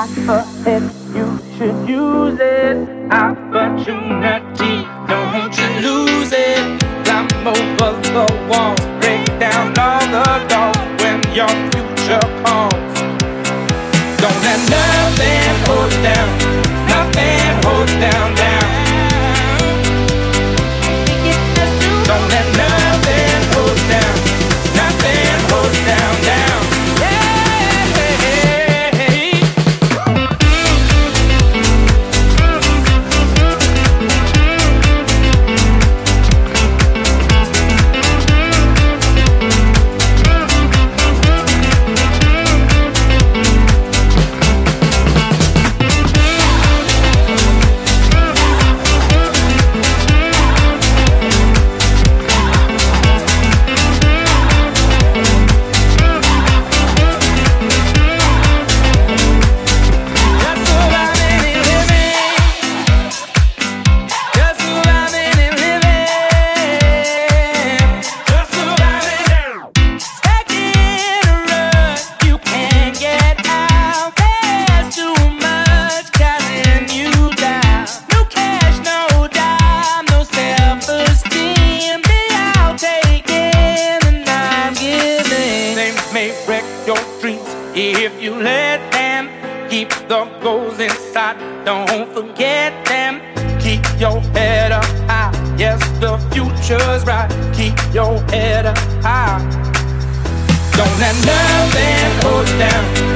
life ahead, you should use it. Opportunity, don't you lose it. Climb over the wall, break down all the doors when your future calls. Don't let nothing hold down, nothing hold down, down. Don't let nothing hold down, nothing hold down, down. If you let them keep the goals inside, don't forget them. Keep your head up high. Yes, the future's bright. Keep your head up high. Don't let nothing hold down,